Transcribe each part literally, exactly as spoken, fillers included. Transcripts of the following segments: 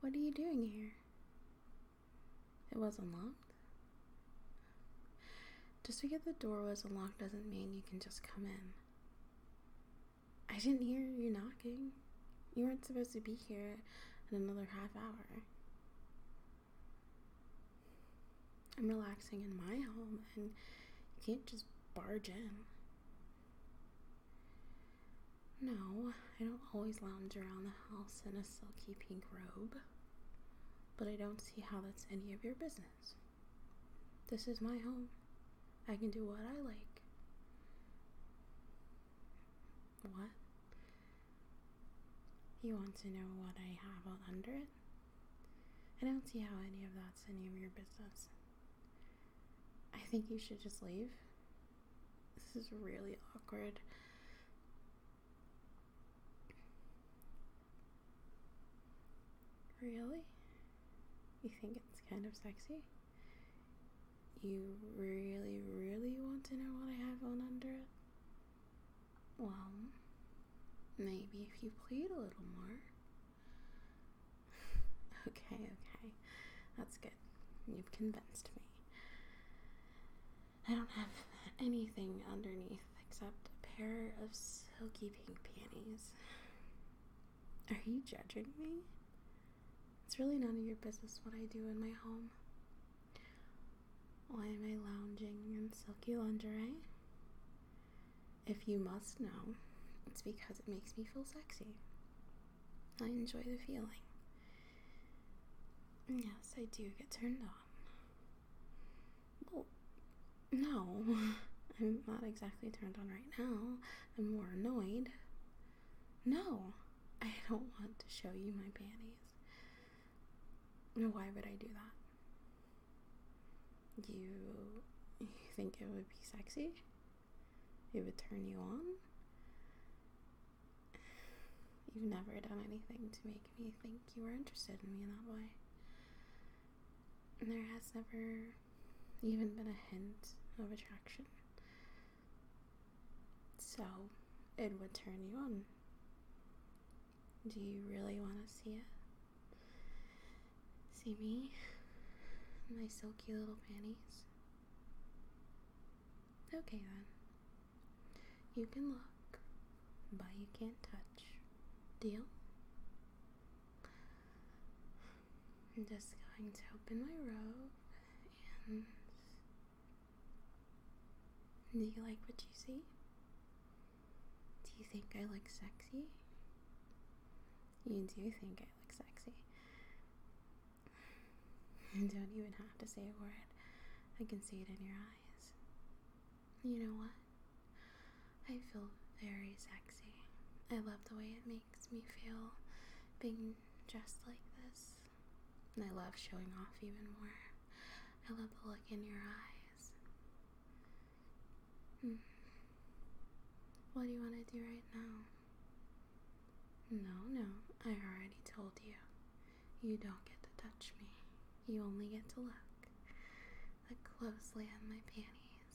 What are you doing here? It was unlocked? Just because the door was unlocked doesn't mean you can just come in. I didn't hear you knocking. You weren't supposed to be here in another half hour. I'm relaxing in my home, and you can't just barge in. No, I don't always lounge around the house in a silky pink robe, but I don't see how that's any of your business. This is my home. I can do what I like. What? You want to know what I have on under it? I don't see how any of that's any of your business. I think you should just leave. This is really awkward. Really? You think it's kind of sexy? You really, really want to know what I have on under it? Well, maybe if you plead a little more. Okay, okay. That's good. You've convinced me. I don't have anything underneath except a pair of silky pink panties. Are you judging me? It's really none of your business what I do in my home. Why am I lounging in silky lingerie? If you must know, it's because it makes me feel sexy. I enjoy the feeling. Yes, I do get turned on. Well, no, I'm not exactly turned on right now. I'm more annoyed. No, I don't want to show you my panties. Why would I do that? You, you think it would be sexy? It would turn you on? You've never done anything to make me think you were interested in me in that way. And there has never even been a hint of attraction. So, it would turn you on. Do you really want to see it? See me? My silky little panties? Okay then. You can look, but you can't touch. Deal? I'm just going to open my robe and... Do you like what you see? Do you think I look sexy? You do think I look sexy. You don't even have to say a word. I can see it in your eyes. You know what? I feel very sexy. I love the way it makes me feel being dressed like this. And I love showing off even more. I love the look in your eyes. Hmm. What do you want to do right now? No, no, I already told you. You don't get to touch me. You only get to look. Look closely at my panties.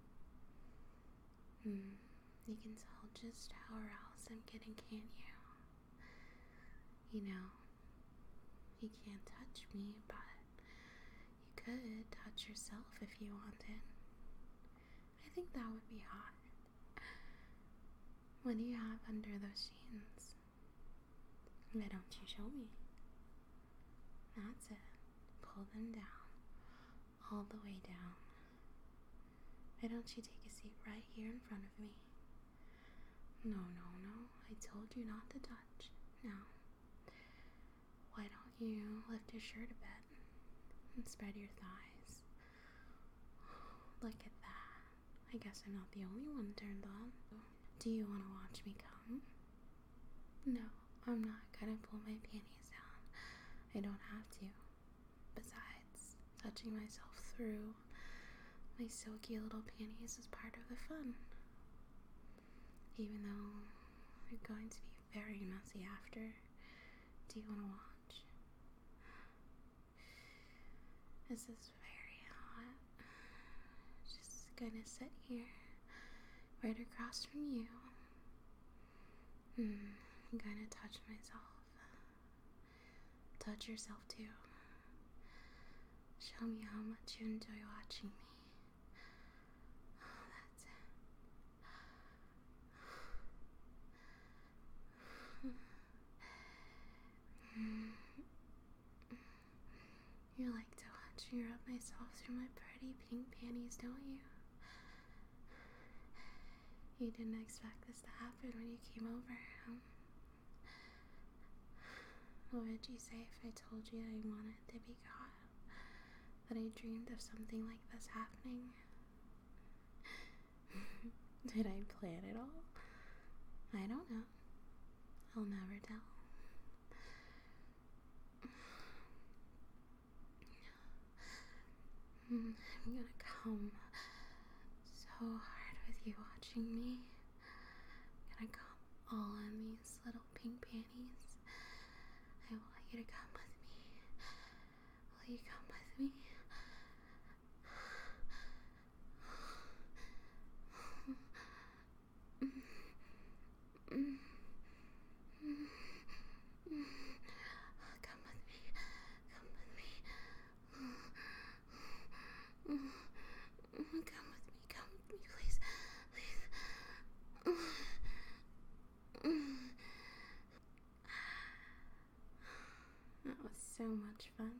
Hmm. You can tell just how aroused I'm getting, can't you? You know, you can't touch me, but you could touch yourself if you wanted. I think that would be hot. What do you have under those jeans? Why don't you show me? That's it. Pull them down. All the way down. Why don't you take a seat right here in front of me? No, no, no. I told you not to touch. Now, why don't you lift your shirt a bit and spread your thighs? Look at that. I guess I'm not the only one turned on. Do you want to watch me come? No, I'm not gonna pull my panties down. I don't have to. Besides, touching myself through my silky little panties is part of the fun. Even though we're going to be very messy after. Do you want to watch? This is very hot. Just gonna sit here, right across from you. Hmm, I'm gonna touch myself. touch yourself too. Show me how much you enjoy watching me. Oh, that's it. You like to watch me rub myself through my pretty pink panties, don't you? You didn't expect this to happen when you came over, huh? What would you say if I told you I wanted to be caught? That I dreamed of something like this happening? Did I plan it all? I don't know. I'll never tell. I'm gonna come so hard with you watching me. I'm gonna come all in these little pink panties. I want you to come with me. Will you come with me? Come with me. Come with me. Come with me. Come with me, please. Please. That was so much fun.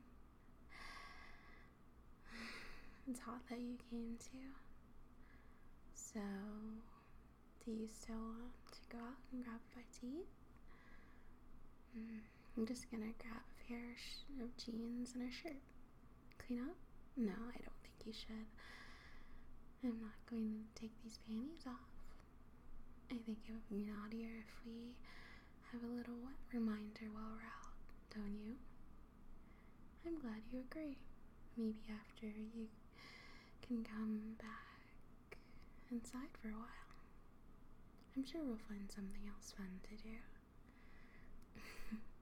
It's hot that you came too. So, do you still want to go out and grab a bite to eat? Mm, I'm just gonna grab a pair of jeans and a shirt. Clean up? No, I don't think you should. I'm not going to take these panties off. I think it would be naughtier if we have a little wet reminder while we're out, don't you? I'm glad you agree. Maybe after you can come back inside for a while. I'm sure we'll find something else fun to do.